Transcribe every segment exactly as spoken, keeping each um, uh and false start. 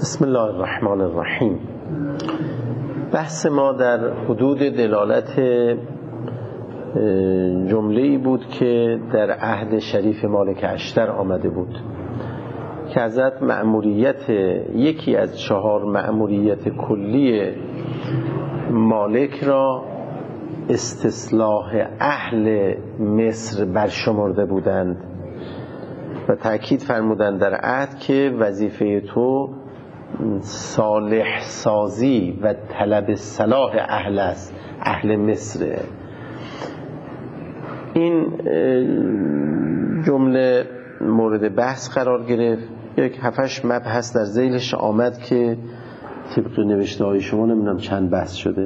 بسم الله الرحمن الرحیم. بحث ما در حدود دلالت جمله‌ای بود که در عهد شریف مالک اشتر آمده بود که حضرت مأموریت یکی از چهار مأموریت کلی مالک را استصلاح اهل مصر برشمرده بودند و تأکید فرمودند در عهد که وظیفه تو صالح سازی و طلب صلاح اهل است، اهل مصر. این جمله مورد بحث قرار گرفت. یک هفتش مبحث در ذیلش آمد که طبق نوشته های شما نمیدونم چند بحث شده.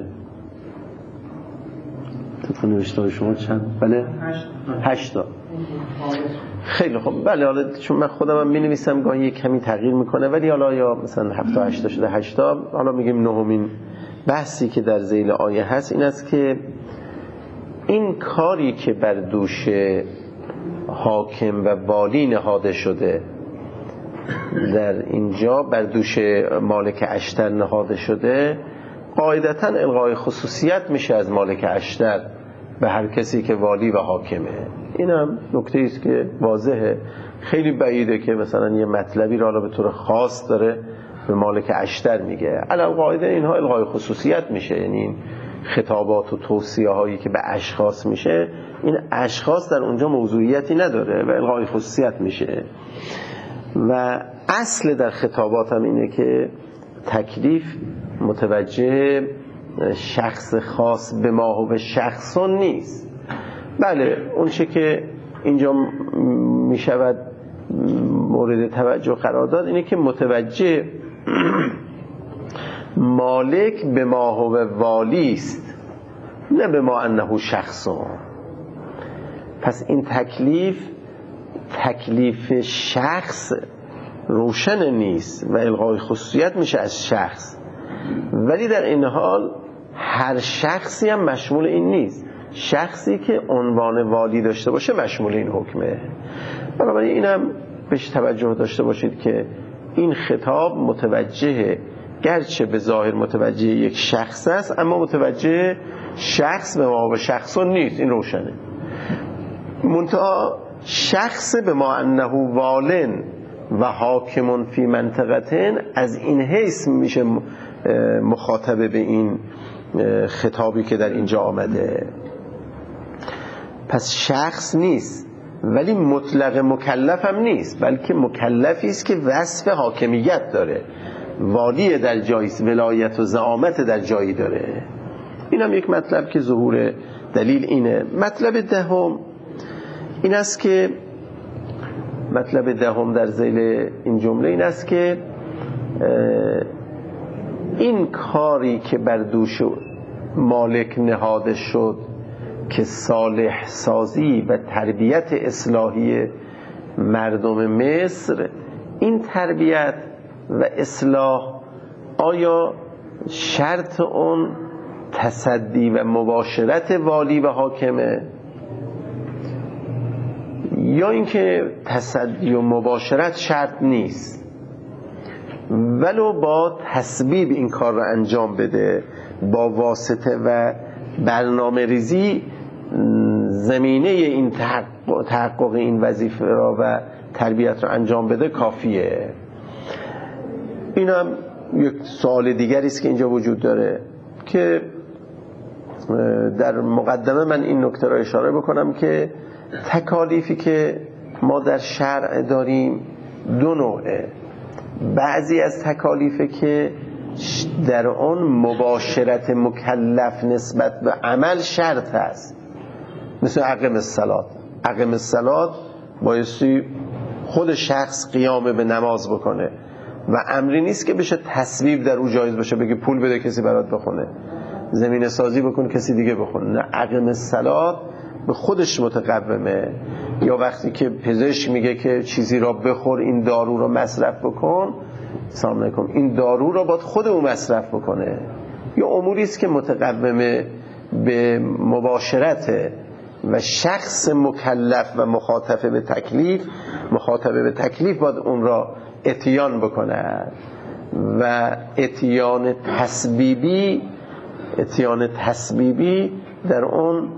طبق نوشته های شما چند؟ بله هشتا. خیلی خوب. بله حالا چون من خودم هم می نویسم گاهی یک کمی تغییر میکنه، ولی حالا یا مثلا هفتا هشتا شده هشتا. حالا میگیم نهمین بحثی که در ذیل آیه هست این است که این کاری که بر دوش حاکم و والی نهاده شده در اینجا بر دوش مالک اشتر نهاده شده، قاعدتاً الغای خصوصیت میشه از مالک اشتر به هر کسی که والی و حاکمه. این هم نکته است که واضحه. خیلی بعیده که مثلا یه مطلبی را به طور خاص داره به مالک اشتر میگه. علاوه قاعده اینها الغای خصوصیت میشه، یعنی این خطابات و توصیه هایی که به اشخاص میشه، این اشخاص در اونجا موضوعیتی نداره و الغای خصوصیت میشه. و اصل در خطابات هم اینه که تکلیف متوجه شخص خاص به ما و به شخصون نیست. بله اون چه که اینجا می شود مورد توجه قرار داد اینه که متوجه مالک به ما و والی است، نه به ما انه شخصون. پس این تکلیف تکلیف شخص روشن نیست و الغای خصوصیت میشه از شخص، ولی در این حال هر شخصی هم مشمول این نیست. شخصی که عنوان والی داشته باشه مشمول این حکمه. بنابراین این هم بهش توجه داشته باشید که این خطاب متوجه، گرچه به ظاهر متوجه یک شخص است، اما متوجه شخص به ما و شخصون نیست. این روشنه. منتها شخص به ما انه والن و حاکمون فی منطقتن از این حیث میشه مخاطبه به این خطابی که در اینجا آمده. پس شخص نیست، ولی مطلق مکلف هم نیست، بلکه مکلفی است که وصف حاکمیت داره، والی در جایی است، ولایت و زعامت در جایی داره. این هم یک مطلب که ظهور دلیل اینه. مطلب دهم این است که مطلب دهم در ذیل این جمله این است که این کاری که بر دوش مالک نهاده شد که صالح سازی و تربیت اصلاحی مردم مصر، این تربیت و اصلاح آیا شرط اون تصدی و مباشرت والی و حاکمه، یا اینکه تصدی و مباشرت شرط نیست ولو با تسبیب این کار را انجام بده، با واسطه و برنامه ریزی زمینه این تحقق, تحقق این وظیفه را و تربیت را انجام بده کافیه. این هم یک سوال دیگری است که اینجا وجود داره که در مقدمه من این نکته را اشاره بکنم که تکالیفی که ما در شرع داریم دو نوعه. بعضی از تکالیفه که در آن مباشرت مکلف نسبت به عمل شرط هست، مثل اقیم الصلات. اقیم الصلات بایستی خود شخص قیام به نماز بکنه و امری نیست که بشه تصویب در او جایز باشه، بگه پول بده کسی برات بخونه، زمین سازی بکن کسی دیگه بخونه. نه، اقیم الصلات به خودش متقومه. یا وقتی که پزشک میگه که چیزی را بخور، این دارو را مصرف بکن، سلام علیکم، این دارو را باید خود او مصرف بکنه. یا اموری است که متقومه به مباشرت و شخص مکلف و مخاطب به تکلیف مخاطب به تکلیف باید اون را اتیان بکنه. و اتیان تسبیبی اتیان تسبیبی در اون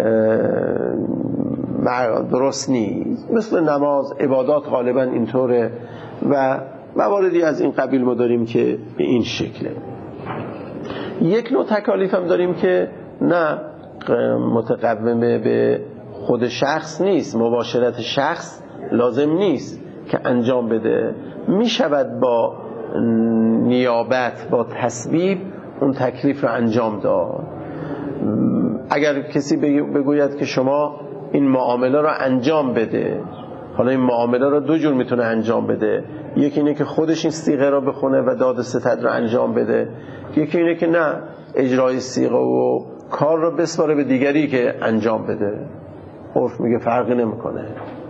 درست نیست. مثل نماز، عبادات غالبا اینطوره و مواردی از این قبیل ما داریم که به این شکله. یک نوع تکالیف هم داریم که نه متقومه به خود شخص نیست، مباشرت شخص لازم نیست که انجام بده، می شود با نیابت، با تسبیب اون تکلیف رو انجام داد. اگر کسی بگوید که شما این معامله رو انجام بده، حالا این معامله رو دو جور میتونه انجام بده، یکی اینه که خودش این صیغه رو بخونه و داد ستد رو انجام بده، یکی اینه که نه، اجرای صیغه و کار رو بسپاره به دیگری که انجام بده. عرف میگه فرقی نمیکنه.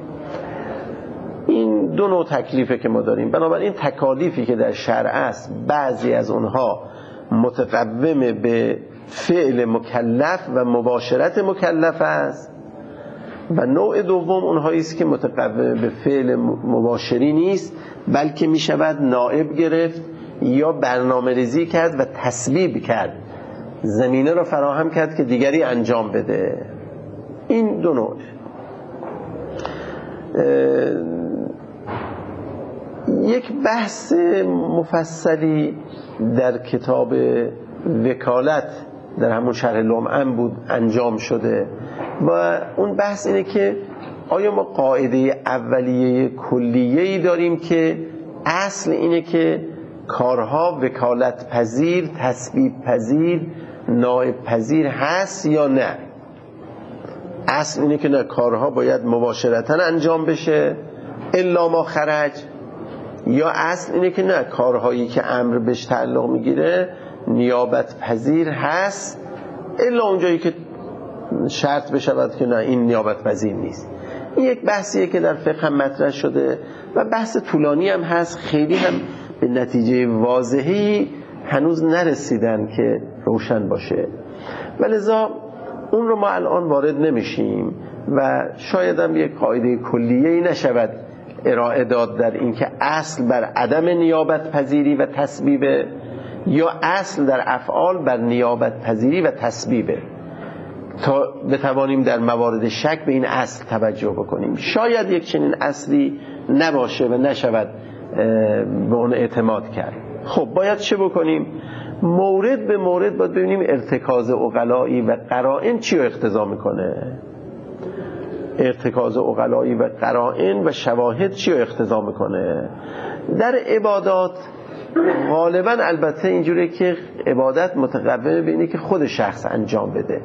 این دو نوع تکلیفه که ما داریم. بنابراین تکالیفی که در شرع است، بعضی از اونها متقوم به فعل مکلف و مباشرت مکلف است و نوع دوم اونهایی است که متقوم به فعل مباشری نیست، بلکه می شود نائب گرفت یا برنامه ریزی کرد و تسبیب کرد، زمینه را فراهم کرد که دیگری انجام بده. این دو نوع. یک بحث مفصلی در کتاب وکالت در همون شرح لمعن بود انجام شده و اون بحث اینه که آیا ما قاعده اولیه کلیه‌ای داریم که اصل اینه که کارها وکالت پذیر، تسبیب پذیر، نائب پذیر هست یا نه؟ اصل اینه که نه، کارها باید مباشرتاً انجام بشه الا ما خرج، یا اصل اینه که نه، کارهایی که امر بهش تعلق میگیره نیابت پذیر هست الا اونجایی که شرط بشود که نه، این نیابت پذیر نیست. این یک بحثیه که در فقه هم مطرح شده و بحث طولانی هم هست، خیلی هم به نتیجه واضحی هنوز نرسیدن که روشن باشه، ولذا اون رو ما الان وارد نمیشیم و شاید هم یک قاعده کلیه‌ای نشود ارائه داد در این که اصل بر عدم نیابت پذیری و تسبیبه یا اصل در افعال بر نیابت پذیری و تسبیبه، تا بتوانیم در موارد شک به این اصل توجه بکنیم. شاید یک چنین اصلی نباشه و نشود به اون اعتماد کرد. خب باید چه بکنیم؟ مورد به مورد باید ببینیم ارتکاز عقلایی و قرائن چی رو اقتضا میکنه. ارتکاز عقلایی و قرائن و شواهد چی رو اقتضا میکنه. در عبادات غالبا البته اینجوره که عبادت متقومه به اینه که خود شخص انجام بده.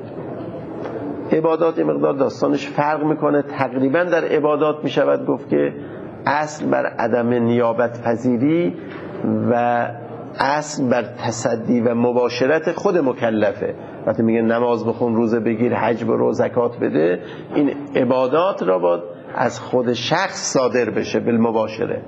عبادات این مقدار داستانش فرق میکنه. تقریبا در عبادات میشود گفت که اصل بر عدم نیابت پذیری و اصل بر تصدی و مباشرت خود مکلفه. وقتی میگه نماز بخون، روزه بگیر، حج برو، زکات بده، این عبادات را باید از خود شخص صادر بشه بالمباشره.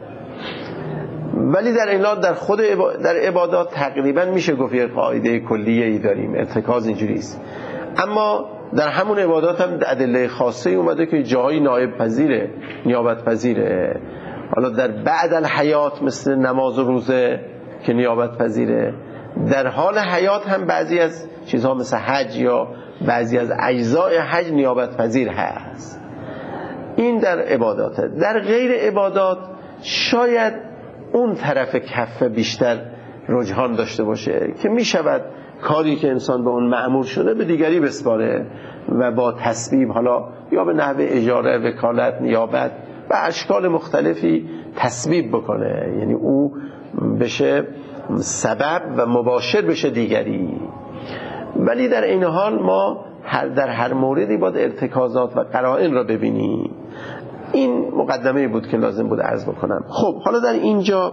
ولی در این حال در خود در عبادات تقریبا میشه گفت یک قاعده کلیه‌ای داریم، ارتکاز اینجوری است. اما در همون عبادات هم ادله خاصه اومده که جایی نائب پذیره، نیابت پذیره. حالا در بعد الحیات مثل نماز و روزه که نیابت پذیره، در حال حیات هم بعضی از چیزها مثل حج یا بعضی از اجزای حج نیابت پذیر هست. این در عباداته. در غیر عبادات شاید اون طرف کفه بیشتر رجحان داشته باشه که می شود کاری که انسان به اون مأمور شده به دیگری بسپاره و با تسبیب، حالا یا به نحو اجاره، وکالت، نیابت و اشکال مختلفی تسبیب بکنه، یعنی او بشه سبب و مباشر بشه دیگری. ولی در این حال ما هر در هر موردی باید ارتکازات و قرائن را ببینیم. این مقدمه بود که لازم بود عرض بکنم. خب حالا در اینجا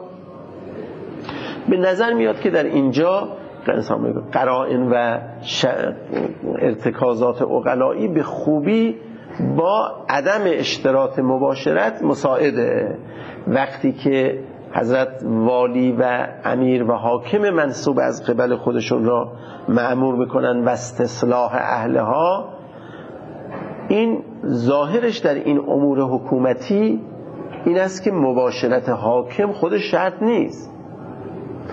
به نظر میاد که در اینجا قرائن و ارتکازات عقلایی به خوبی با عدم اشتراط مباشرت مساعده. وقتی که حضرت والی و امیر و حاکم منصوب از قبل خودشون را مأمور میکنن و استصلاح اهلها، این ظاهرش در این امور حکومتی این است که مباشرت حاکم خودش شرط نیست.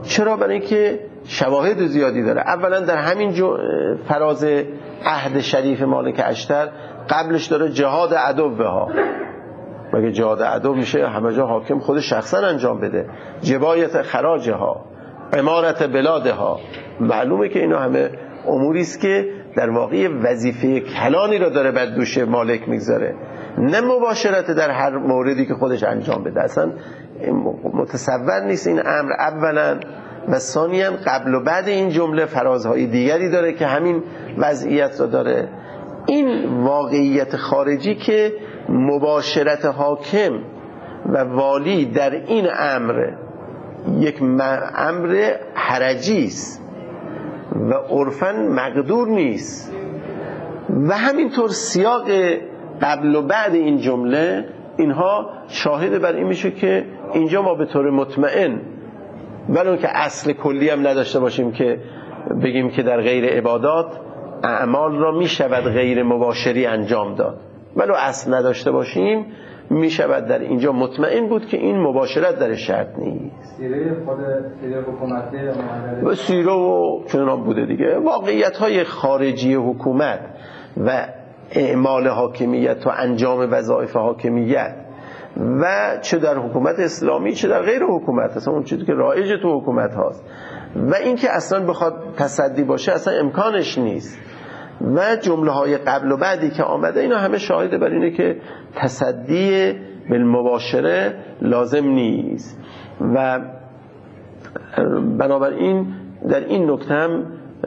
چرا؟ برای اینکه شواهد زیادی داره. اولا در همین فراز عهد شریف مالک اشتر قبلش داره جهاد عدوها. مگه جهاد عدو میشه همه جا حاکم خود شخصا انجام بده؟ جبایت خراجها، امارت بلادها. معلومه که اینا همه اموری است که در واقع وظیفه کلانی را داره بر دوش مالک میگذاره، نه مباشرت در هر موردی که خودش انجام بده. اصلا متصور نیست این امر. اولا و ثانیاً قبل و بعد این جمله فرازهای دیگری داره که همین وضعیت را داره. این واقعیت خارجی که مباشرت حاکم و والی در این امر یک امر حرجی است و عرفاً مقدور نیست، و همینطور سیاق قبل و بعد این جمله اینها شاهد بر این میشه که اینجا ما به طور مطمئن، ولو که اصل کلی هم نداشته باشیم که بگیم که در غیر عبادات اعمال را میشود غیر مباشری انجام داد، ولو اصل نداشته باشیم میشود در اینجا مطمئن بود که این مباشرت در شرط نیست. سیره خود سیره حکومت و سیره و چنان بوده دیگه. واقعیت های خارجی حکومت و اعمال حاکمیت و انجام وظایف حاکمیت و چه در حکومت اسلامی چه در غیر حکومت، اصلا اون چیزی که رایج تو حکومت هاست و این که اصلا بخواد تصدی باشه اصلا امکانش نیست، و جمله های قبل و بعدی که آمده اینا همه شاهد بر اینه که تصدی بالمباشره لازم نیست. و بنابراین در این نکته هم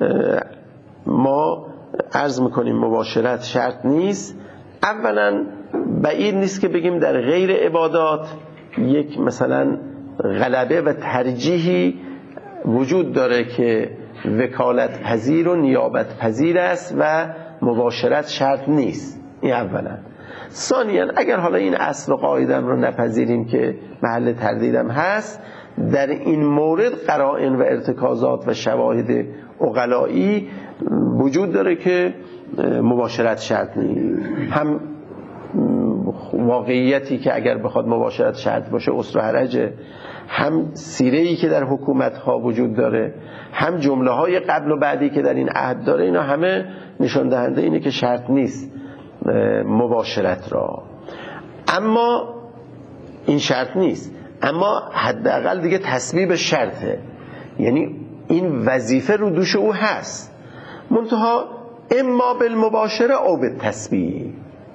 ما عرض میکنیم مباشرت شرط نیست. اولا بعید نیست که بگیم در غیر عبادات یک مثلا غلبه و ترجیحی وجود داره که وکالت پذیر و نیابت پذیر است و مباشرت شرط نیست. این اولا. ثانیاً اگر حالا این اصل و قاعدم رو نپذیریم که محل تردیدم هست، در این مورد قرائن و ارتکازات و شواهد عقلایی وجود داره که مباشرت شرط نیست. هم واقعیتی که اگر بخواد مباشرت شرط باشه اسر و حرجه، هم سیره‌ای که در حکومت ها وجود داره، هم جمله های قبل و بعدی که در این عهد داره، اینا همه نشان دهنده اینه که شرط نیست مباشرت را. اما این شرط نیست، اما حداقل دیگه تسبیب شرطه، یعنی این وظیفه رو دوش او هست، منتها اما بالمباشره او بالتسبیب.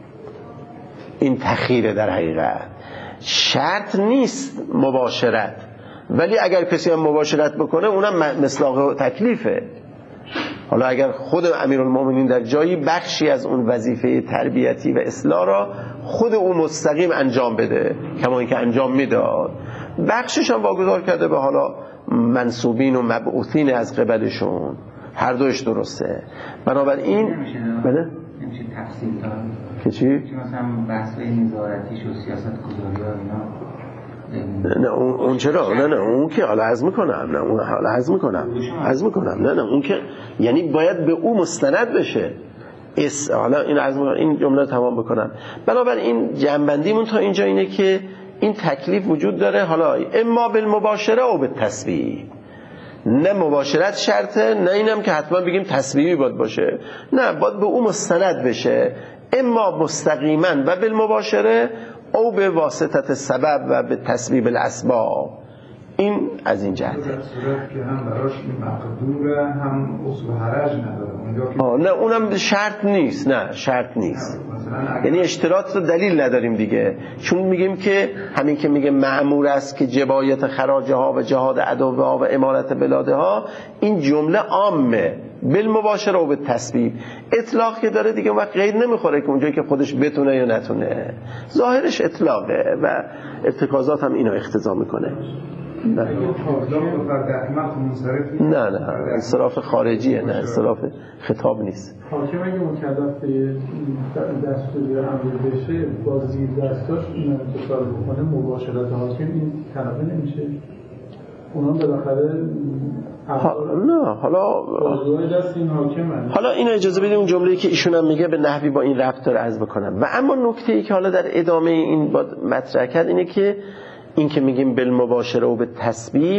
این تخیره در حقیقت شرط نیست مباشرت، ولی اگر کسی هم مباشرت بکنه اونم مصداق تکلیفه. حالا اگر خود امیرالمومنین در جایی بخشی از اون وظیفه تربیتی و اصلاح را خود او مستقیم انجام بده کما اینکه انجام میداد، بخشش هم واگذار کرده به حالا منصوبین و مبعوثین از قبلشون، هر دوش درسته. بنابراین بله نمیشه تفصیل داد که چی؟ که مثلا بحث نظارتیش و سیاست گذاری ها اینا نه اون, اون چرا؟ نه نه اون که حالا عزم میکنم، نه اون حالا عزم میکنم عزم میکنم نه نه اون که یعنی باید به او مستند بشه. اس حالا این عزم این جمله رو تمام بکنم. بنابراین جنبندیمون تا اینجا اینه که این تکلیف وجود داره، حالا اما بالمباشره او بالتسبیب. نه مباشرت شرطه، نه اینم که حتما بگیم تسبیبی باید باشه، نه باید به او مستند بشه، اما مستقیما و بالمباشره او به واسطت سبب و به تسبیب الاسباب. این از این جهت در صورت که هم براش مقدوره هم اصل حرج نداره اونجا که آه نه اونم شرط نیست، نه شرط نیست، یعنی اشتراط رو دلیل نداریم دیگه، چون میگیم که همین که میگه مأمور است که جبایت خراجه ها و جهاد عدوه ها و امارت بلاده ها، این جمله عامه بالمباشره و بالتسبیب. اطلاق که داره دیگه وقت قید نمیخوره که اونجایی که خودش بتونه یا نتونه، ظاهرش اطلاقه و ارتکازات هم اینو اقتضا میکنه. نه نه نه انصراف خارجیه، نه انصراف خطاب نیست. حاکم اگه مکلف به دستور امر بشه با زیر دستاش این انتشار بکنه، مباشرت حاکم این تناقض نمیشه؟ اونا بالاخره نه حالا دست این حاکمه. حالا این اجازه بدید اون جمله‌ای که ایشون هم میگه به نحوی با این ربط داره عرض بکنم. و اما نکته‌ای که حالا در ادامه این با مطرح کرد اینه که این که میگیم بالمباشره و به تسبیب،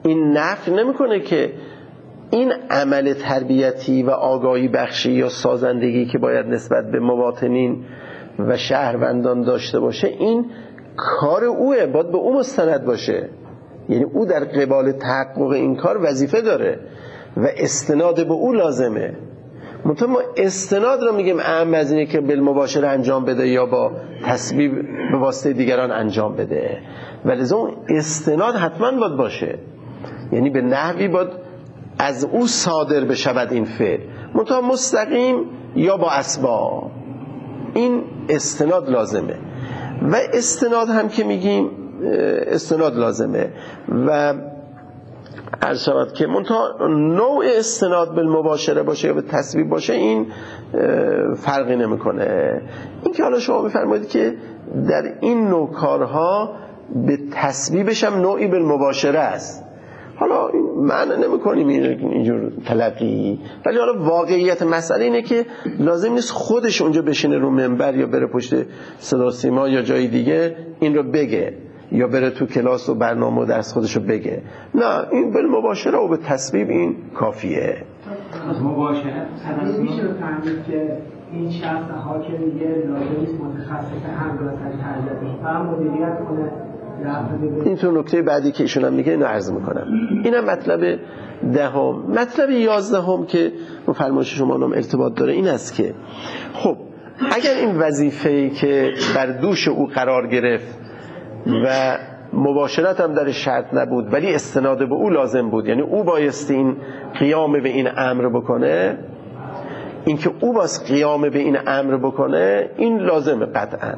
این نفی نمیکنه که این عمل تربیتی و آگاهی بخشی یا سازندگی که باید نسبت به مواطنین و شهروندان داشته باشه این کار اوه، باید به او مستند باشه. یعنی او در قبال تحقق این کار وظیفه داره و استناد به او لازمه. منتها ما استناد رو میگیم اهم از اینه که بالمباشر انجام بده یا با تسبیب به واسطه دیگران انجام بده، ولی اون استناد حتما باید باشه، یعنی به نحوی باید از او صادر بشود این فعل، منتها مستقیم یا با اسباب. این استناد لازمه و استناد هم که میگیم استناد لازمه و عرض شود که منتها نوع استناد بالمباشره باشه یا به تسبیب باشه این فرقی نمیکنه. این که حالا شما بفرمایید که در این نوع کارها به تسبیبش هم نوعی بالمباشره است، حالا معنی نمی کنیم اینجور تلقی، ولی حالا واقعیت مسئله اینه که لازم نیست خودش اونجا بشینه رو منبر یا بره پشت صدا سیما یا جای دیگه این رو بگه یا بره تو کلاس و برنامه و درس خودش رو بگه، نه این بالمباشره و به تسبیب این کافیه. مباشرت میشه بفهمید که این شخص حاکم دیگه لازم نیست متخصص همراه تربیتش فهم مدیریت کنه. این تو نکته بعدی که ایشون هم میگه اینو عرض میکنم. اینم مطلب دهم. مطلب یازدهم که با فرمایش شما هم ارتباط داره این است که خب اگر این وظیفه‌ای که بر دوش او قرار گرفت و مباشرت هم در شرط نبود ولی استناد به او لازم بود، یعنی او بایستی این قیام به این امر بکنه، این که او باز قیام به این امر بکنه این لازمه قطعا.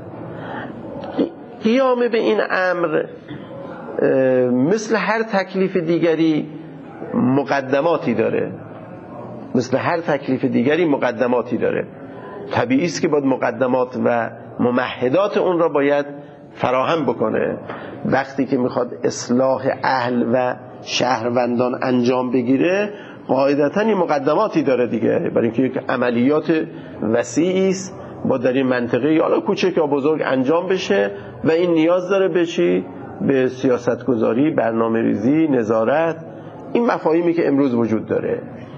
قیام به این امر مثل هر تکلیف دیگری مقدماتی داره، مثل هر تکلیف دیگری مقدماتی داره. طبیعی است که باید مقدمات و ممهدات اون را باید فراهم بکنه. وقتی که میخواد اصلاح اهل و شهروندان انجام بگیره قاعدتاً این مقدماتی داره دیگه، برای اینکه یک عملیات وسیعی است با در این منطقه یا کوچک یا بزرگ انجام بشه و این نیاز داره به چی؟ به سیاستگذاری، برنامه ریزی، نظارت، این مفاهیمی که امروز وجود داره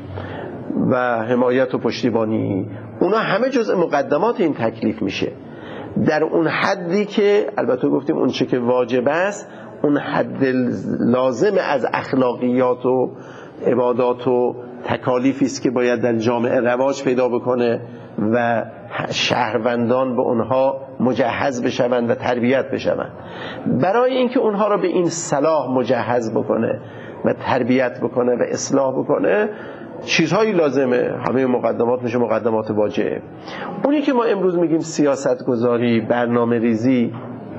و حمایت و پشتیبانی، اونا همه جزء مقدمات این تکلیف میشه. در اون حدی که البته گفتیم اون چه که واجب است، اون حد لازم از اخلاقیات و عبادات و تکالیفی است که باید در جامعه رواج پیدا بکنه و شهروندان به اونها مجهز بشوند و تربیت بشوند. برای اینکه اونها را به این صلاح مجهز بکنه و تربیت بکنه و اصلاح بکنه چیزهایی لازمه، همه مقدمات میشه مقدمات واجب. اونی که ما امروز میگیم سیاست گذاری، برنامه ریزی،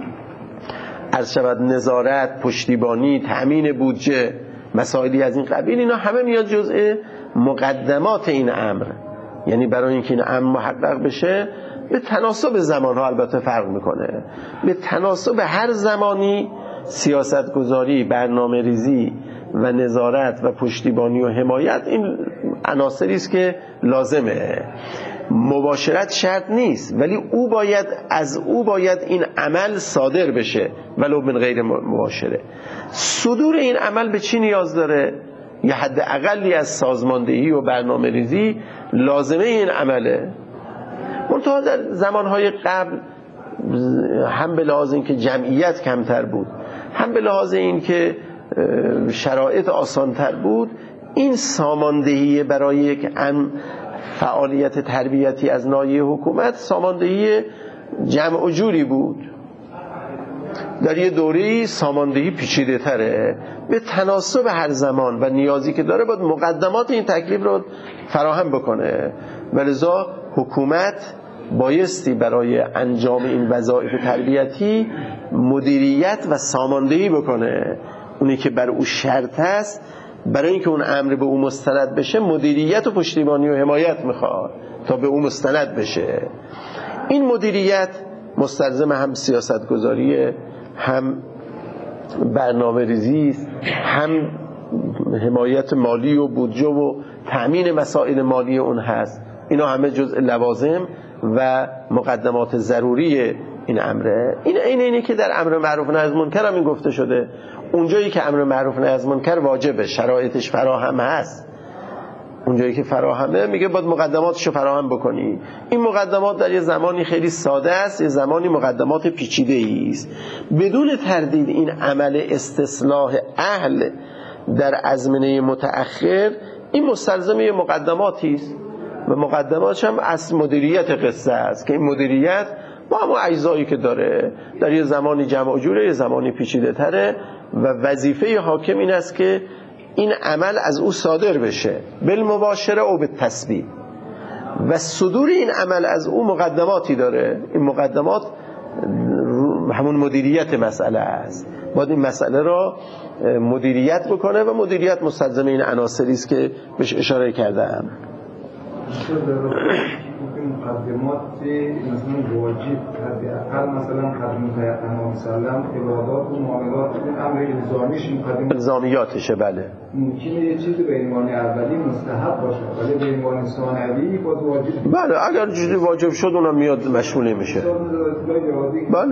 عرض شود نظارت، پشتیبانی، تأمین بودجه، مسائلی از این قبیل، اینا همه میاد جزء مقدمات این امر. یعنی برای اینکه این امر محقق بشه به تناسب زمانها البته فرق میکنه، به تناسب هر زمانی سیاست گذاری، برنامه ریزی و نظارت و پشتیبانی و حمایت این عناصری است که لازمه. مباشرت شرط نیست ولی او باید از او باید این عمل صادر بشه ولو من غیر مباشره. صدور این عمل به چی نیاز داره؟ یه حد اقلی از سازماندهی و برنامه ریزی لازمه این عمله. منتها در زمانهای قبل هم به لحاظ این که جمعیت کمتر بود، هم به لحاظ این که شرایط آسانتر بود، این ساماندهی برای یک فعالیت تربیتی از ناحیه حکومت ساماندهی جمع و جوری بود. در یه دوره‌ای ساماندهی پیچیده تره، به تناسب هر زمان و نیازی که داره باید مقدمات این تکلیف رو فراهم بکنه. ولذا حکومت بایستی برای انجام این وظایف تربیتی مدیریت و ساماندهی بکنه. اونی که بر او شرط است برای اینکه اون امر به او مستند بشه مدیریت و پشتیبانی و حمایت میخواد تا به او مستند بشه. این مدیریت مستلزم هم سیاست گذاری، هم برنامه ریزی، هم حمایت مالی و بودجه و تأمین مسائل مالی اون هست. اینا همه جزء لوازم و مقدمات ضروری این امره. این عین اینه که در امر معروف نهی از منکر هم این گفته شده. اونجایی که امر معروف نهی از منکر واجبه، شرایطش فراهم هست، اونجایی که فراهمه میگه باید مقدماتشو فراهم بکنی. این مقدمات در یه زمانی خیلی ساده است، یه زمانی مقدمات پیچیده است. بدون تردید این عمل استصلاح اهل در ازمنه متأخر این مستلزم یه مقدماتی است و مقدماتش هم از مدیریت قصه است که این مدیریت با همون اجزایی که داره در یه زمانی جمع و جوره، یه زمانی پیچیده تره و وظیفه حاکم این است که این عمل از او صادر بشه بالمباشره او بالتسبیب و صدور این عمل از او مقدماتی داره. این مقدمات همون مدیریت مسئله است، باید این مسئله را مدیریت بکنه و مدیریت مستلزم این عناصری است که بهش اشاره کردم. مقدمات مثلا واجب حداقل مثلا خدمت پیامبر صلی الله علیه و آله عبادات و معاملات امر الزامیش مقدمات الزامیاتشه. بله ممکنه یه چیزی به عنوان اولی مستحب باشه ولی به عنوان ثانوی باز واجب. بله اگر چیزی واجب شد اونم میاد مشمول میشه. بله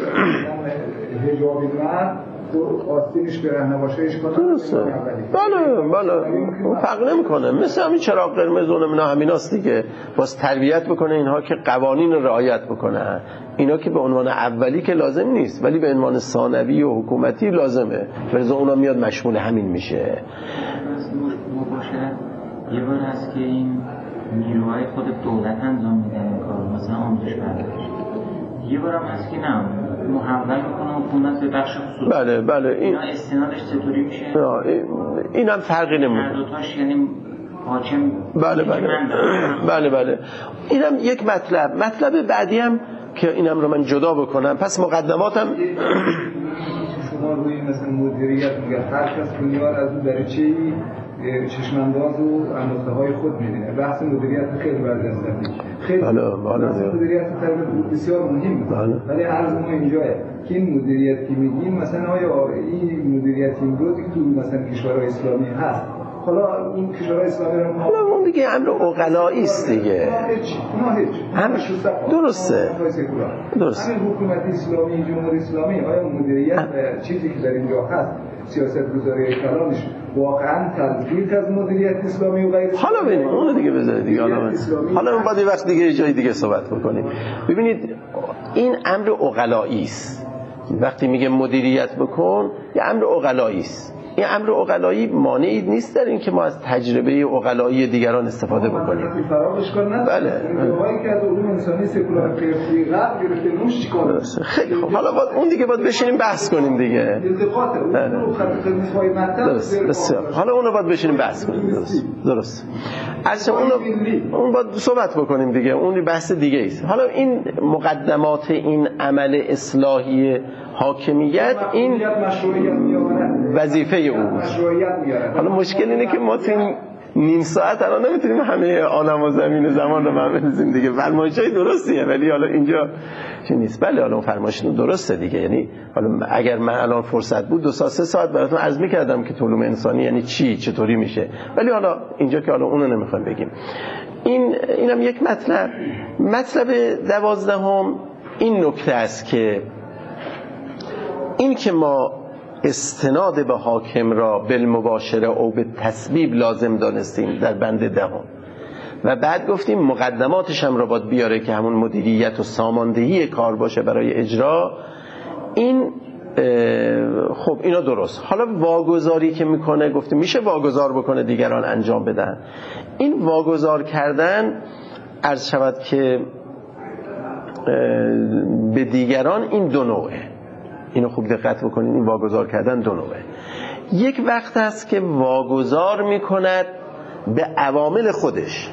حجابی مرد آستینش برهنه باشه اشکال درسته. بله بله فرق نمیکنه، مثل همین چراغ قرمز و نمینا همیناست دیگه. باز تربیت بکنه اینها که قوانین رو رعایت بکنه، اینا که به عنوان اولی که لازم نیست ولی به عنوان ثانوی و حکومتی لازمه، ولذا اونا میاد مشمول همین میشه. مباشرت یه بار هست که این نیروهای خود دولت انجام میدن این کار، مثلا آموزش پرورش. یه بار هم هست که نه محول میکنه حکومت به بخش خصوصی. بله بله این اینا استنادش چطوری میشه؟ این هم فرقی نمیکنه. هر دوتاش یعنی حاکم. بله بله بله بله اینم یک مطلب. مطلب بعدی هم که اینم رو من جدا بکنم، پس مقدماتم شما روی مثلا مدیریت میگه هر کس دنیا از اون دریچه‌ای چشمانداز و اندازه های خود می‌بینه. بحث مدیریت خیلی برجسته خیلی بله بله مدیریت بسیار مهمه. ولی عرض ما اینجاه که این مدیریت که میگیم مثلا آیا این مدیریت این روزی که تو مثلا کشورهای اسلامی هست، حالا این کشورهای اسلامی رو حالا اون دیگه امر عقلایی است دیگه. هم درسته درسته. همین حکومت اسلامی جمهوری اسلامی آیا مدیریت چیزی که در اینجا هست سیاست گذاری کلامش واقعا تطبیق از مدیریت اسلامی و غیره؟ حالا ببینید اون دیگه بذارید دیگه، حالا حالا اون بعد یه وقت دیگه جای دیگه صحبت بکنیم. ببینید این امر عقلایی است. وقتی میگه مدیریت بکن یه امر عقلایی است. این امر عقلایی مانعی نیست در این که ما از تجربه عقلایی دیگران استفاده بکنیم. بله. جاهایی که از علوم انسانی سکولار قیاسی غرب گرفته نوش چیکار؟ خیلی خوب. حالا باید اون دیگه باید بشینیم بحث کنیم دیگه. درست. بسیار. حالا اونو باید بشینیم بحث کنیم. درست. درست. اصلا اونو اون باید صحبت بکنیم دیگه. اون بحث دیگه است. حالا این مقدمات این عمل اصلاحی حاکمیت این وظیفه اوست. حالا مشکل اینه که ما تو نیم ساعت الان نمیتونیم همه عالم و زمین زمان رو بنویسیم دیگه. فرمایشای درستیه ولی حالا اینجا چی نیست. بله حالا اون فرمایشتون درسته دیگه. یعنی حالا اگر من الان فرصت بود دو ساعت سه ساعت براتون عرض می‌کردم که علوم انسانی یعنی چی، چطوری میشه. ولی حالا اینجا که حالا اونو نمیخوایم بگیم. این اینم یک مطلب. مطلب دوازدهم این نکته است که این که ما استناد به حاکم را بالمباشره او به تسبیب لازم دانستیم در بند دهم و بعد گفتیم مقدماتش هم را باید بیاره که همون مدیریت و ساماندهی کار باشه برای اجرا. این خب اینا درست. حالا واگذاری که میکنه گفتیم میشه واگذار بکنه دیگران انجام بدن. این واگذار کردن عرض شود که به دیگران این دو نوعه. اینو خوب دقت بکنید. این واگذار کردن دو نوعه. یک وقت هست که واگذار میکند به عوامل خودش،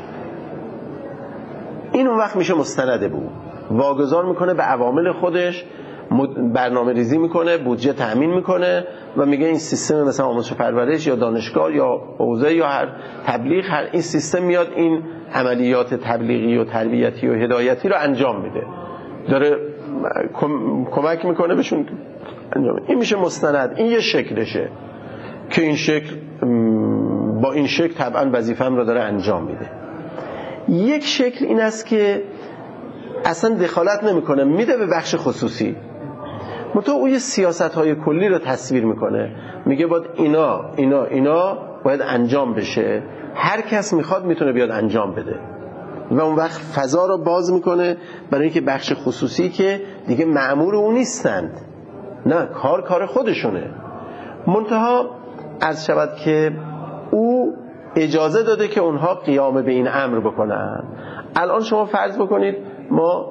این اون وقت میشه مستند بود. واگذار میکنه به عوامل خودش، برنامه ریزی میکنه، بودجه تأمین میکنه و میگه این سیستم مثلا آموزش پرورش یا دانشگاه یا حوزه یا هر تبلیغ، هر این سیستم میاد این عملیات تبلیغی و تربیتی و هدایتی رو انجام میده، داره کم... کمک میکنه بهشون انجام میده. این میشه مستند. این یه شکلشه که این شکل با این شکل طبعا وظیفه‌ام رو داره انجام میده. یک شکل این است که اصلا دخالت نمیکنه، میده به بخش خصوصی منتها او یه سیاست‌های کلی رو تصویر میکنه، میگه باید اینا اینا اینا باید انجام بشه، هر کس میخواد میتونه بیاد انجام بده و اون وقت فضا رو باز میکنه برای اینکه بخش خصوصی که دیگه مأمور اون نیستند، نه کار کار خودشونه. منتها عرض شود که او اجازه داده که اونها قیام به این امر بکنن. الان شما فرض بکنید ما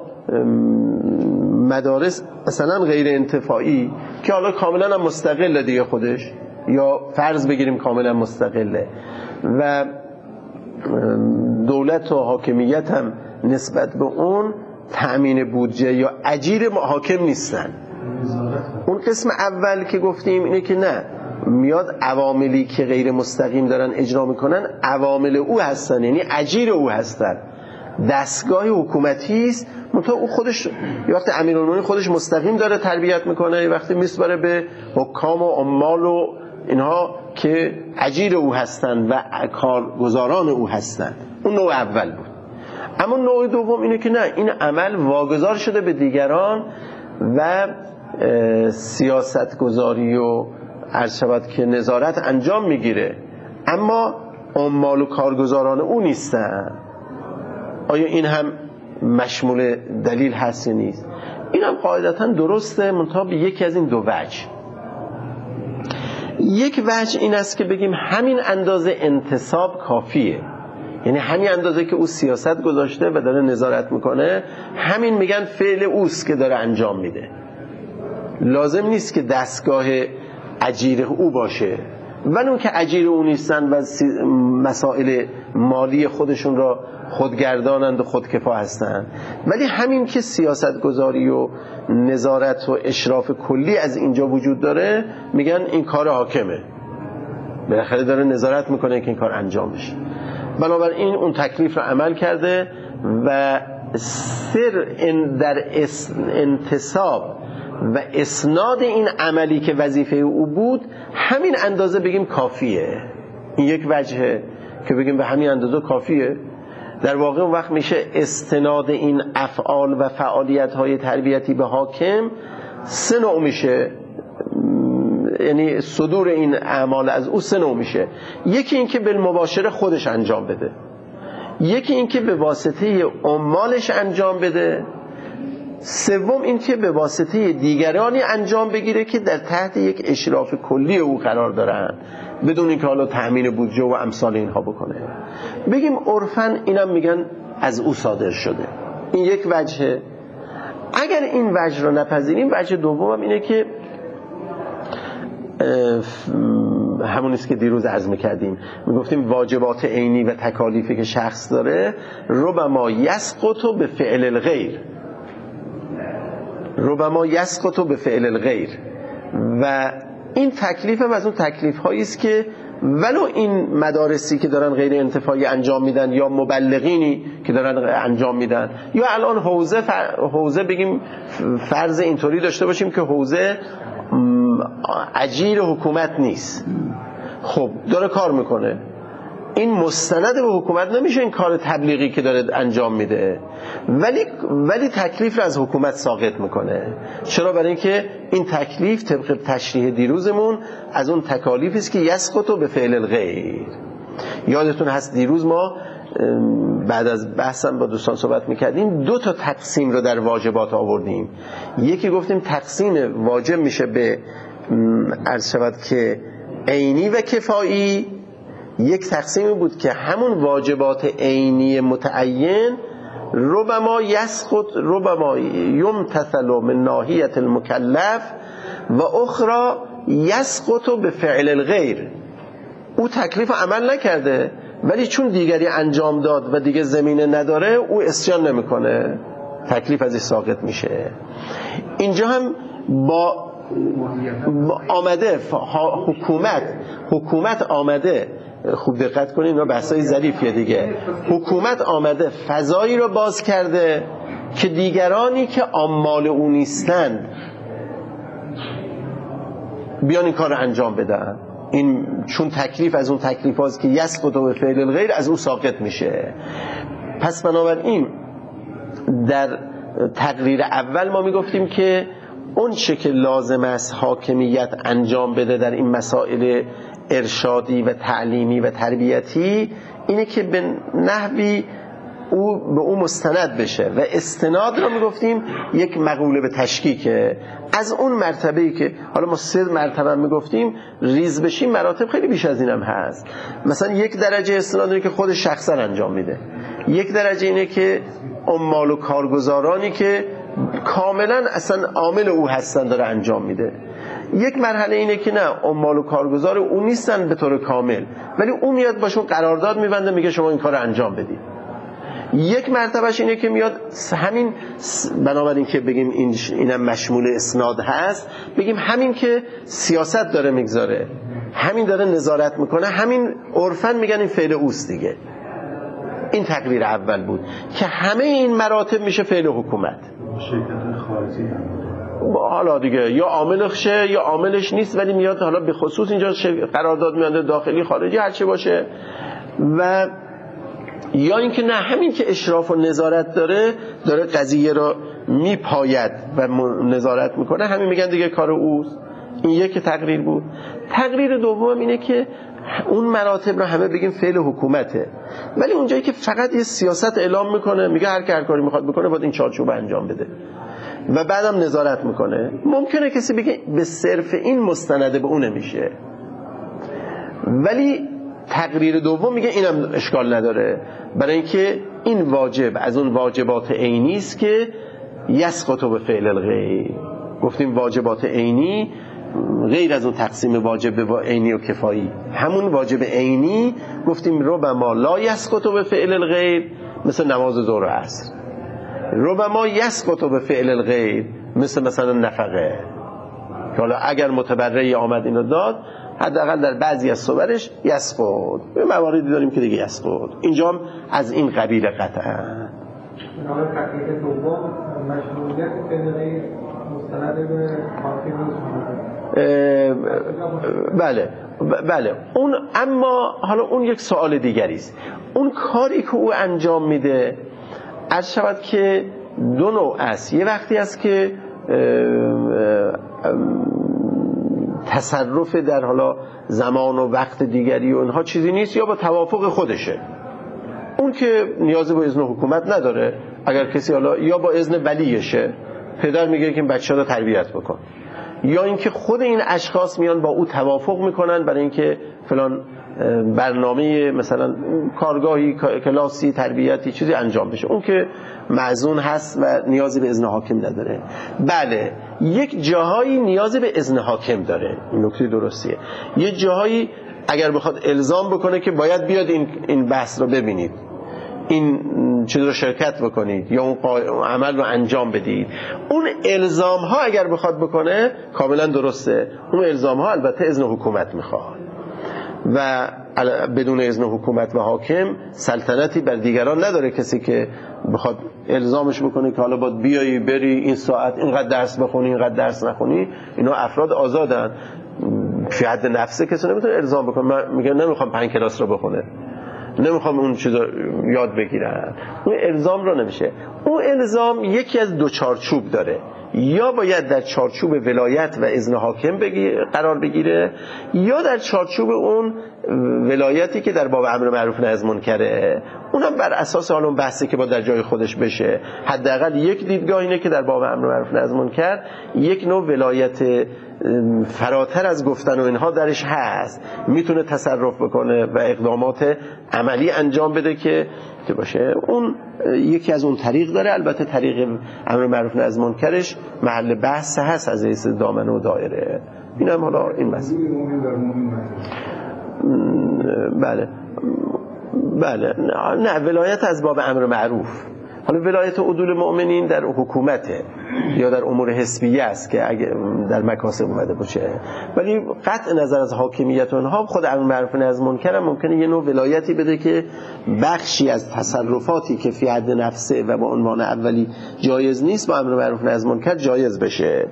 مدارس مثلا غیر انتفاعی که حالا کاملا هم مستقله دیگه خودش، یا فرض بگیریم کاملا مستقله و دولت و حاکمیت هم نسبت به اون تأمین بودجه یا اجیر حاکم نیستن. اون قسم اول که گفتیم اینه که نه، میاد عواملی که غیر مستقیم دارن اجرا میکنن عوامل او هستن، یعنی اجیر او هستن، دستگاه حکومتی است. منتها او خودش یه وقت امیرالمومنین خودش مستقیم داره تربیت میکنه، یه وقتی میسپره به حکام و عمال و اینها که اجیر او هستن و کارگزاران او هستن. اون نوع اول بود. اما نوع دوم اینه که نه، این عمل واگذار شده به دیگران و سیاست گذاری و عرض شود که نظارت انجام میگیره، اما عمال و کارگزاران او نیستن. آیا این هم مشمول دلیل هست یا نیست؟ این هم قاعدتا درسته، منتها به یکی از این دو وجه. یک وجه این است که بگیم همین اندازه انتصاب کافیه، یعنی همین اندازه که او سیاست گذاشته و داره نظارت میکنه، همین میگن فعل اوست که داره انجام میده، لازم نیست که دستگاه اجیر او باشه. ولی اون که اجیر او نیستن و مسائل مالی خودشون را خودگردانند و خودکفا هستند، ولی همین که سیاست گذاری و نظارت و اشراف کلی از اینجا وجود داره، میگن این کار حاکمه، بالاخره داره نظارت میکنه که این کار انجام بشه. بنابراین اون تکلیف رو عمل کرده و سر در انتصاب و اسناد این عملی که وظیفه او بود همین اندازه بگیم کافیه. این یک وجهه که بگیم به همین اندازه کافیه. در واقع اون وقت میشه استناد این افعال و فعالیت‌های تربیتی به حاکم سه نوع میشه، یعنی صدور این اعمال از او سه نوع میشه. یکی این که بالمباشره خودش انجام بده، یکی این که به واسطه عمالش انجام بده، سوم این که به واسطه دیگرانی انجام بگیره که در تحت یک اشراف کلی او قرار دارن، بدون اینکه حالا تأمین بودجه و امثال اینها بکنه. بگیم عرفاً اینم میگن از او صادر شده. این یک وجهه. اگر این وجه رو نپذیریم، وجه دوم اینه که همون است که دیروز عرض میکردیم، میگفتیم واجبات عینی و تکالیفی که شخص داره ربما یسقط به فعل الغیر، ربما یسقط به فعل الغیر، و این تکلیف هم از اون تکلیف هایی است که ولو این مدارسی که دارن غیر انتفاعی انجام میدن یا مبلغینی که دارن انجام میدن، یا الان حوزه حوزه بگیم فرض اینطوری داشته باشیم که حوزه اجیر حکومت نیست، خب داره کار میکنه، این مستند به حکومت نمیشه این کار تبلیغی که داره انجام میده، ولی ولی تکلیف رو از حکومت ساقط میکنه. چرا؟ برای اینکه این تکلیف طبق تشریح دیروزمون از اون تکالیفی است که یسقط به فعل الغیر. یادتون هست دیروز ما بعد از بحثم با دوستان صحبت میکردیم، دو تا تقسیم رو در واجبات آوردیم. یکی گفتیم تقسیم واجب میشه به عرض شود که عینی و کفایی، یک تقسیمی بود که همون واجبات عینی متعین ربما یسقط ربما یمتثل من ناحیه المکلف و اخرى یسقط به فعل الغیر. او تکلیف عمل نکرده، ولی چون دیگری انجام داد و دیگه زمینه نداره، او اسیان نمیکنه، تکلیف ازش ساقط میشه. اینجا هم با آمده حکومت حکومت آمده، خوب دقت کنید، اینا بحثای ظریفیه دیگه، حکومت آمده فضایی رو باز کرده که دیگرانی که عمال او نیستند بیان این کار رو انجام بدن. این چون تکلیف از اون تکلیف هاست که یسقط به فعل الغیر، از اون ساقط میشه. پس بنابراین در تقریر اول ما میگفتیم که اون چه که لازم است حاکمیت انجام بده در این مسائل ارشادی و تعلیمی و تربیتی اینه که به نحوی او به او مستند بشه و استناد رو میگفتیم یک مقوله به تشکیکه. از اون مرتبه‌ای که حالا ما سه مرتبه میگفتیم ریز بشیم مراتب خیلی بیش از اینم هست. مثلا یک درجه استناد اینه که خود شخصا انجام میده، یک درجه اینه که عمال و کارگزارانی که کاملا اصلا عامل او هستن داره انجام میده، یک مرحله اینه که نه عمال و کارگزار او نیستن به طور کامل ولی او میاد باشون قرارداد میبنده میگه شما این کار رو انجام بدید. یک مرتبهش اینه که میاد همین بنابراین که بگیم این اینم مشمول اسناد هست، بگیم همین که سیاست داره میگذاره، همین داره نظارت میکنه، همین عرفاً میگن این فعل اوست دیگه. این تقریر اول بود که همه این مراتب میشه فعل حکومت. شرکت خارجی هم حالا دیگه یا عاملشه یا عاملش نیست ولی میاد حالا به خصوص اینجا قرارداد میانده داخلی خارجی هر چه باشه، و یا اینکه نه همین که اشراف و نظارت داره داره قضیه را میپاید و نظارت میکنه، همین میگن دیگه کار اوست. این یک تقریر بود. تقریر دوم اینه که اون مراتب رو همه بگیم فعل حکومته، ولی اونجایی که فقط یه سیاست اعلام میکنه میگه هر کی هر کاری میخواد بکنه باید این چارچوب انجام بده و بعدم نظارت میکنه، ممکنه کسی بگه به صرف این مستنده به اون نمیشه، ولی تقریر دوم میگه اینم اشکال نداره برای اینکه این واجب از اون واجبات عینی است که یسقط به فعل الغیر. گفتیم واجبات عینی غیر از اون تقسیم واجب به عینی و کفایی، همون واجب عینی گفتیم ربما لا یسقط به فعل الغیر مثل نماز ظهر و عصر، ربما یسقط به فعل الغیر مثل مثلا نفقه، که حالا اگر متبرعی آمد اینو داد حداقل در بعضی از صورش یسقط، به مواردی داریم که دیگه یسقط. اینجا هم از این قبیل قطعا نام تقریب دوم مشروعیت فعل غیر مستند به حاکم. بله بله اون، اما حالا اون یک سوال دیگری است. اون کاری که او انجام میده عرض شود که دو نوع است. یه وقتی است که تصرف در حالا زمان و وقت دیگری و اینها چیزی نیست، یا با توافق خودشه، اون که نیازی به اذن حکومت نداره. اگر کسی حالا یا با اذن ولیشه، پدر میگه که این بچه رو تربیت بکن، یا اینکه خود این اشخاص میان با او توافق میکنن برای اینکه فلان برنامه مثلا کارگاهی کلاسی تربیتی چیزی انجام بشه، اون که معزون هست و نیازی به اذن حاکم نداره. بله یک جاهایی نیازی به اذن حاکم داره، این نکته درستیه. یه جاهایی اگر بخواد الزام بکنه که باید بیاد این این بحث رو ببینید، این چیز رو شرکت بکنید یا اون عمل رو انجام بدید، اون الزام ها اگر بخواد بکنه کاملا درسته. اون الزام ها البته اذن حکومت میخواد و بدون اذن حکومت و حاکم سلطنتی بر دیگران نداره کسی که بخواد الزامش بکنه که حالا باید بیایی بری این ساعت اینقدر درس بخونی اینقدر درس نخونی. اینا افراد آزادن، فی حد نفسه کسی نمیتونه الزام بکنه. من میگم نمیخوام پنج کلاس رو بخونه، نمیخوام اون چیزا یاد بگیرن، اون الزام رو نمیشه. اون الزام یکی از دو چارچوب داره، یا باید در چارچوب ولایت و اذن حاکم بگیر قرار بگیره، یا در چارچوب اون ولایتی که در باب امر معروف نهی از منکره، اونم بر اساس حال اون بحثی که با در جای خودش بشه. حداقل یک دیدگاه اینه که در باب امر معروف نهی از منکر یک نوع ولایت فراتر از گفتن و اینها درش هست، میتونه تصرف بکنه و اقدامات عملی انجام بده که باشه. اون یکی از اون طریق داره. البته طریق امر معروف نهی از منکرش محل بحث هست از حیث دامنه و دایره. اینم حالا این مسئله. بله بله نه ولایت از باب امر معروف. حالا ولایت عدول مؤمنین در حکومته یا در امور حزبیه است که اگه در مکاسب اومده باشه، ولی قطع نظر از حاکمیت اونها خود امر معروف نهی از منکر هم ممکنه یه نوع ولایتی بده که بخشی از تصرفاتی که فی حد نفسه و با عنوان اولی جایز نیست با امر معروف نهی از منکر جایز بشه.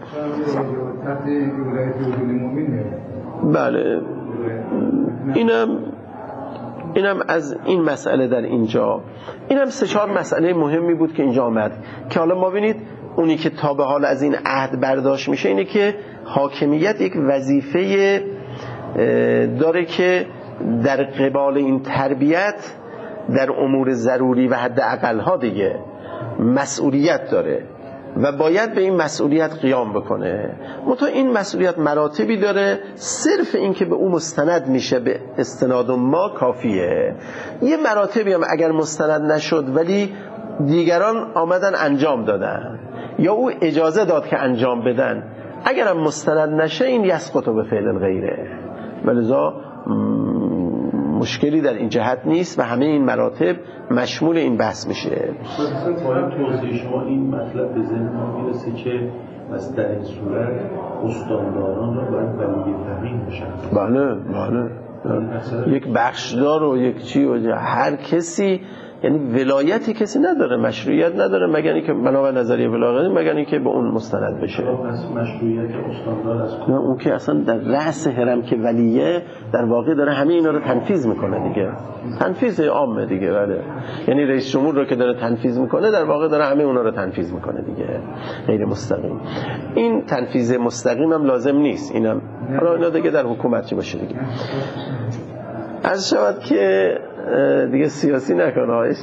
بله اینم اینم از این مسئله در اینجا. اینم سه چهار مسئله مهمی بود که اینجا آمد که حالا ما ببینید اونی که تا به حال از این عهد برداشت میشه اینه که حاکمیت یک وظیفه داره که در قبال این تربیت در امور ضروری و حد اقلها دیگه مسئولیت داره و باید به این مسئولیت قیام بکنه. منتها این مسئولیت مراتبی داره، صرف این که به اون مستند میشه به استناد ما کافیه. یه مراتبی هم اگر مستند نشد ولی دیگران آمدن انجام دادن یا او اجازه داد که انجام بدن، اگر هم مستند نشه این یسقط به فعل غیره. ولذا مشکلی در این جهت نیست و همه این مراتب مشمول این بحث میشه. با توضیح شما این مطلب به ذهن ما میرسه که از در این صورت استانداران رو باید ولی فقیه بشن. بله بله یک بخشدار و یک چی و هر کسی، یعنی ولایتی کسی نداره، مشروعیت نداره مگر اینکه بنا به نظریه ولایت مگر اینکه به اون مستند بشه. پس مشروعیت استاندار از نه، اون که اصلا در رأس حرم که ولیه در واقع داره همه اینا رو تنفیذ میکنه دیگه، تنفیذ عامه دیگه. بله، یعنی رئیس جمهور رو که داره تنفیذ میکنه در واقع داره همه اونا رو تنفیذ میکنه دیگه، غیر مستقیم. این تنفیذ مستقیم هم لازم نیست، اینم حالا اینا دیگه در حکومت چی باشه دیگه. از شود که دیگه سیاسی نکنه هایش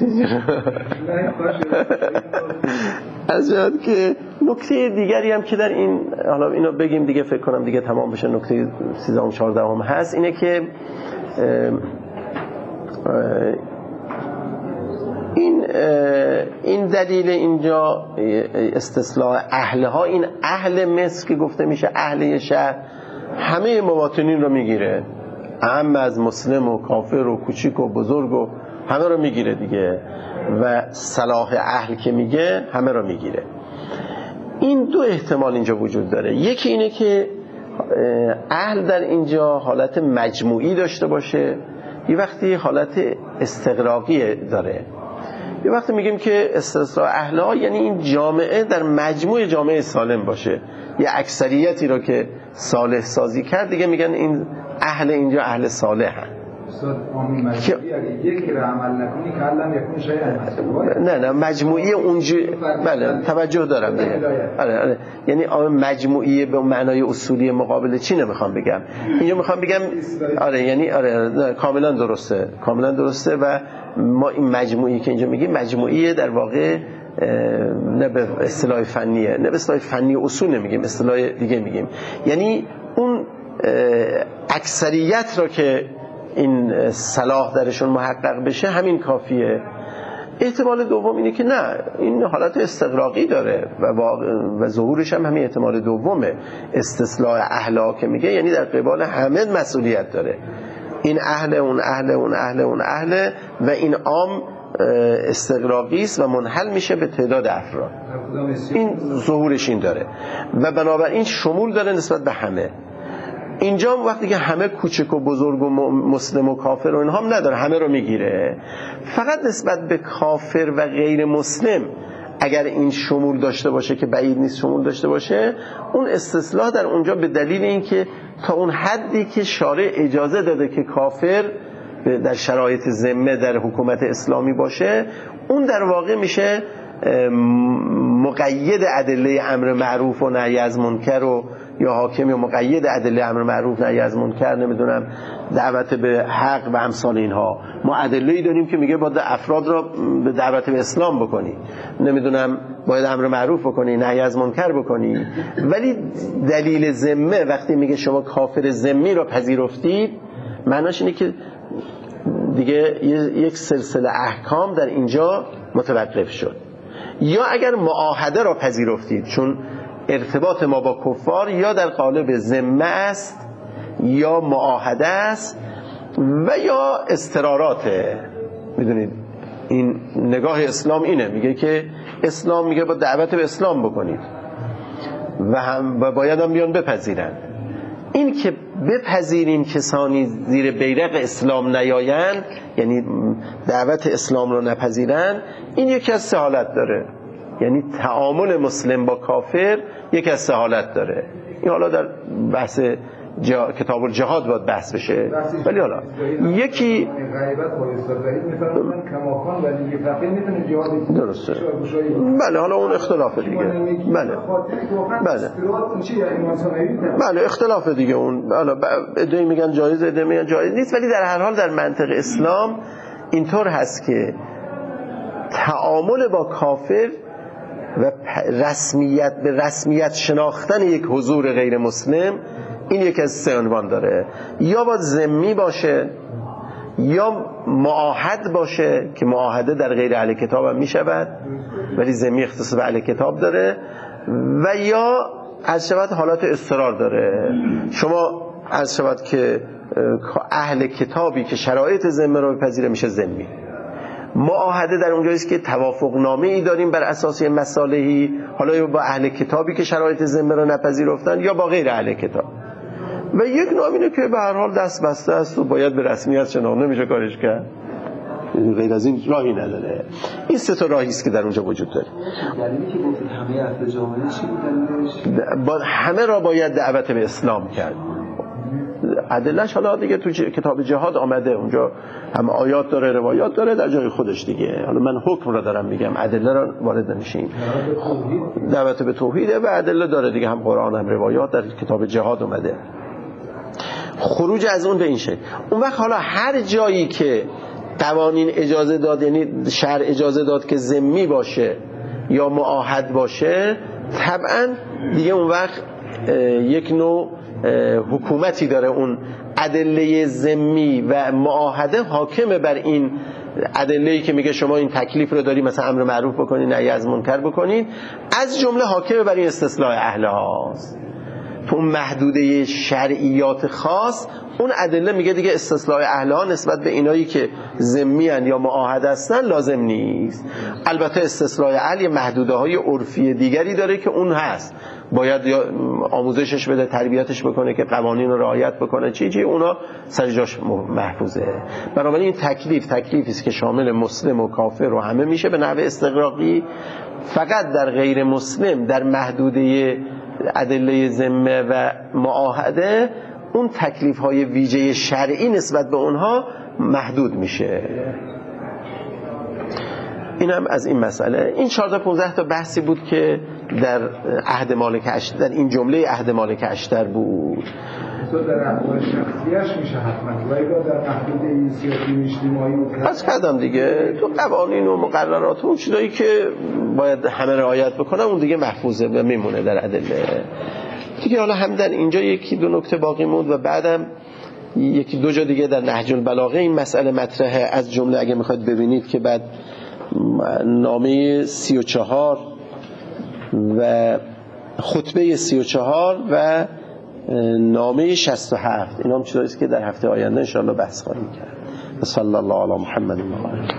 از شود که نکته دیگری هم که در این، حالا اینو بگیم دیگه فکر کنم دیگه تمام بشه، نکته سیزدهم چهاردهم هست، اینه که این این دلیل اینجا استصلاح اهلها، این اهل مصر که گفته میشه اهل شهر همه مواطنین رو میگیره، اهم از مسلم و کافر و کوچیک و بزرگ و همه رو میگیره دیگه، و صلاح اهل که میگه همه رو میگیره. این دو احتمال اینجا وجود داره، یکی اینه که اهل در اینجا حالت مجموعی داشته باشه، یه وقتی حالت استغراقی داره. یه وقتی میگیم که استصلاح اهلها یعنی این جامعه در مجموع جامعه سالم باشه، یه اکثریتی رو که صالح سازی کرد دیگه میگن این اهل اینجا اهل صالح هست. استاد آمین مجموعی اگه یکی رو عمل نکنی که علم یکون شاید نه نه مجموعی اونجا، بله توجه دارم دیگه. آره آره، یعنی مجموعی به معنای اصولی مقابل چی نمیخوام بگم، اینجا میخوام بگم آره، یعنی آره کاملا درسته، کاملا درسته. و ما این مجموعی که اینجا میگیم مجموعی در واقع نه به اصطلاح فنیه، نه به اصطلاح فنی اصول نمیگیم، اصطلاح دیگه میگیم، یعنی اون اکثریت رو که این صلاح درشون محقق بشه همین کافیه. احتمال دوم اینه که نه، این حالت استغراقی داره و, و ظهورش هم همین احتمال دومه، استصلاح اهلا که میگه یعنی در قبال همه مسئولیت داره، این اهل اون اهل اون اهل اون اهل و این عام استغراقی است و منحل میشه به تعداد افراد. این ظهورش این داره و بنابراین شمول داره نسبت به همه. اینجا وقتی که همه کوچک و بزرگ و مسلم و کافر و اینها هم نداره، همه رو میگیره. فقط نسبت به کافر و غیر مسلم اگر این شمول داشته باشه که بعید نیست شمول داشته باشه، اون استصلاح در اونجا به دلیل اینکه تا اون حدی که شارع اجازه داده که کافر در شرایط ذمه در حکومت اسلامی باشه، اون در واقع میشه مقید ادله امر معروف و نهی از منکر و یا حاکم یا مقید ادله امر معروف نهی از منکر، نمیدونم دعوت به حق و امثال اینها. ما ادله‌ای داریم که میگه باید افراد را به دعوت به اسلام بکنی، نمیدونم باید امر معروف بکنی، نهی از منکر بکنی، ولی دلیل ذمه وقتی میگه شما کافر ذمی را پذیرفتید، معناش اینه که دیگه یک سلسله احکام در اینجا متوقف شد. یا اگر معاهده را پذیرفتید، چون ارتباط ما با کفار یا در قالب ذمه است یا معاهده است و یا استراراته. میدونید این نگاه اسلام اینه، میگه که اسلام میگه با دعوت به اسلام بکنید و هم و باید هم بیان بپذیرن. این که بپذیریم کسانی زیر بیرق اسلام نیایند، یعنی دعوت اسلام رو نپذیرن، این یکی از سه حالت داره. یعنی تعامل مسلم با کافر یکی از سه حالت داره. این حالا در بحث جا... کتاب الجهاد باید بحث بشه. ولی حالا یکی غیبت با استادرهید میفرمایند کماکان و دیگه فقیه میتونه جهاد درسته. بله حالا اون اختلاف دیگه. بله بله بله اختلاف دیگه اون. حالا ادعی میگن جایز، ادعی میگن جایز نیست، ولی در هر حال در منطق اسلام اینطور هست که تعامل با کافر و رسمیت به رسمیت شناختن یک حضور غیر مسلم، این یکی از سه عنوان داره. یا باید ذمی باشه، یا معاهد باشه که معاهده در غیر اهل کتاب هم میشود ولی ذمی اختصاص به اهل کتاب داره، و یا از شود حالات اضطرار داره. شما از شود که اهل کتابی که شرایط ذمه رو بپذیره میشه ذمی. معاهده در اونجایی است که توافق نامه ای داریم بر اساس مصالحی، حالا یا با اهل کتابی که شرایط ذمه رو نپذیرفتن یا با غیر اهل کتاب. و یک نام اینه که به هر حال دست بسته است و باید به رسمیت شناخته نمیشه کارش کرد، غیر از این راهی نداره. این سه تا راهی است که در اونجا وجود داره. دلیلی که گفتید همه اهل جامعه چی بود؟ با همه را باید دعوت به اسلام کرد. ادله‌اش حالا دیگه تو کتاب جهاد آمده، اونجا هم آیات داره، روایات داره در جای خودش دیگه. حالا من حکم را دارم میگم، ادله را وارد نمیشیم. دعوت به توحیده و ادله داره دیگه، هم قرآن هم روایات در کتاب جهاد اومده. خروج از اون به این شکل. اون وقت حالا هر جایی که قوانین اجازه داد، یعنی شرع اجازه داد که ذمی باشه یا معاهد باشه، طبعا دیگه اون وقت یک نوع حکومتی داره، اون ادله ذمی و معاهده حاکمه بر این ادله‌ای که میگه شما این تکلیف رو داری، مثلا امر معروف بکنین، نهی از منکر بکنین، از جمله حاکمه بر این استصلاح اهل هاست. تو اون محدوده شرعیات خاص اون ادله میگه دیگه استصلاح اهل ها نسبت به اینایی که ذمی ان یا معاهد هستن لازم نیست. البته استصلاح اهل یه محدوده های عرفی دیگری داره که اون هست، باید یا آموزشش بده، تربیتش بکنه که قوانین رو رعایت بکنه، چی چی اونا سر جاش محفوظه. بنابراین این تکلیف تکلیفی است که شامل مسلم و کافر رو همه میشه به نحو استغراقی. فقط در غیر مسلم در محدوده ادله ذمه و معاهده اون تکلیف های ویژه شرعی نسبت به اونها محدود میشه. اینم از این مسئله. این چهارده پانزده تا بحثی بود که در عهد مالک اشتر، در این جمله عهد مالک اشتر بود. تو در احوال شخصیش میشه حتما، ولی در محدوده این سیاسی اجتماعی و از قدم دیگه تو قوانین و مقررات و اون چیزایی که باید همه رعایت بکنن اون دیگه محفوظه و میمونه در ادله دیگه. حالا هم در اینجا یکی دو نکته باقی موند و بعدم یکی دو جا دیگه در نهج البلاغه این مسئله مطرحه. از جمله اگه میخواید ببینید که بعد نامه سی و چهار و خطبه سی و چهار و نامه شصت و هفت، اینا هم چیزاییست که در هفته آینده انشاءالله بحث خواهیم کرد. صلی الله علی محمد و آله.